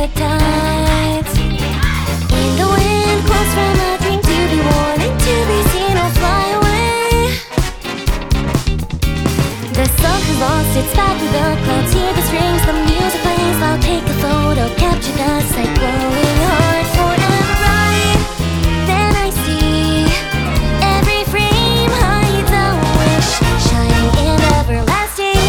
the tides. In the wind, close from a dream, to be worn and to be seen or fly away. The sun has lost its path through the clouds. Hear the strings, the music plays loud. Take a photo, capture the sight, glowing hard forever bright. Then I see every frame hides a wish, shining in everlasting.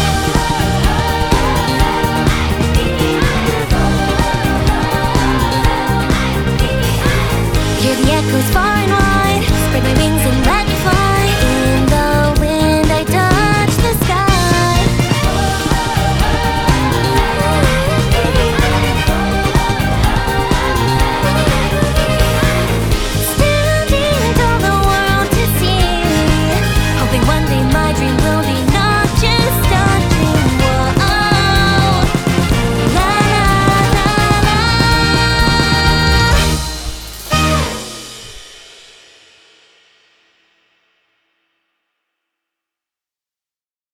Hear the echoes far and wide, spread my wings and let me fly. In the wind I touch the sky. Standing tall the world to see, hoping one day my dream will